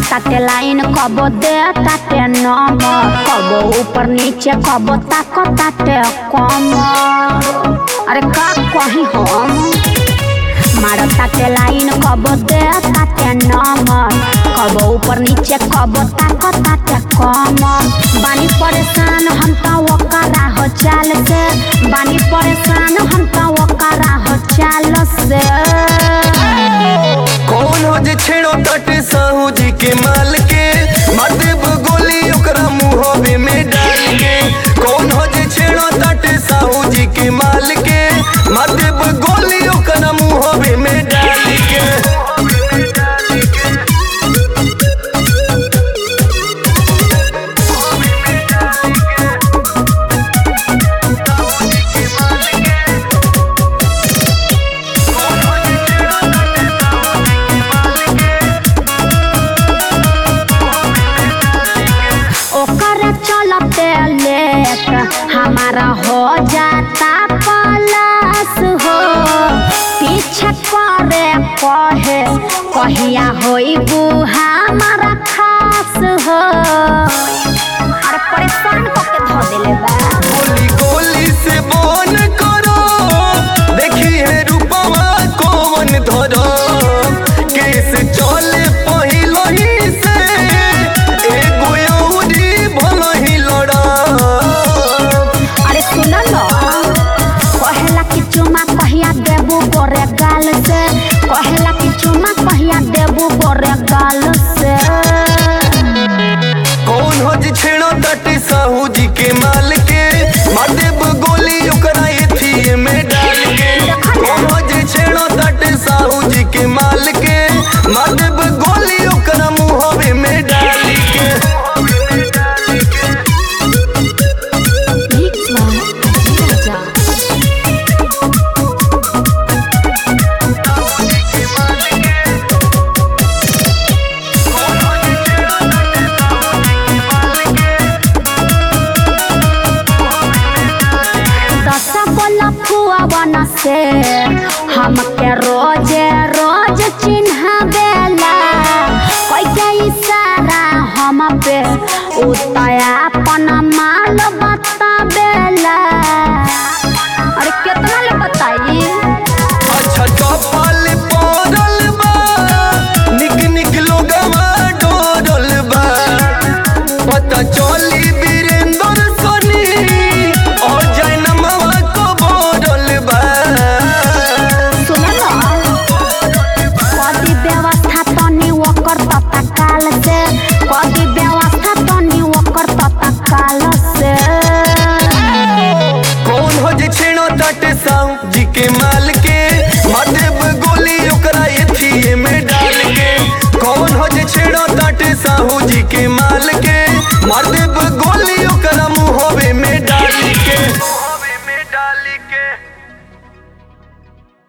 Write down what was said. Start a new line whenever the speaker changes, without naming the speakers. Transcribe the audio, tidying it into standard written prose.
ताटे लाइन कबो दे ताटे नंबर कबो ऊपर नीचे कबो ताको ताटे कमर। अरे का कहीं हम मारो ताटे लाइन कबो दे ताटे नंबर कबो ऊपर नीचे कबो ताको ताटे कमर। बानी परेशान हम तो वकरा हो चाल से बानी परेशान हम तो वकरा हो चाल से।
कौन हो जे छेड़ो ताटे साहू जी के माल के मारदेब गोली ओकरा मुंहवे में डाल के। कौन हो जे छेड़ो ताटे साहू जी के माल के मारदेब गोली ओकरा मुंहवे में डाल के।
हमारा हो जाता पलस हो पीछे करे कहे कहिया होई बुहा हमारा खास हो। अरे परेशान करके धो देले बा
गोली गोली से बोन करो देखी है रूपवा कौन धरो केस चले पहिलो ही से एगो औरी भलो ही लड़ा।
कहेला कि चुमा कहिया देबू गोरे गाल से कहेला कि चुमा कहिया देबू गोरे गाल से।
कौन हो जी छेड़ो ताटे साहू जी के माल के मारदेब गोली ओकरा एथी में डाल के। कौन हो जी छेड़ो ताटे साहू जी के माल के मारदेब गोली ओकरा मुंहवे में डाल के।
से हमके रोजे रोज चिन्हावेला कोई के इशारा हम पे उतया अपन माल बतावेला। अरे कितना ले बताई
अच्छा चौपाल पड़ल बा निक निक लोगवा डोरल बा पता चली वीरेंद्र सोनी और जैनमवा को बोरल बा।
कदी व्यवस्था तनी ओकर तत्काल से कदी व्यवस्था तनी ओकर तत्काल से।
कौन हो जे छेड़ो ताटे साहू जी के माल के मारदेब गोली ओकरा एथी में डाल के। कौन हो जे छेड़ो ताटे साहू जी के माल के मारदेब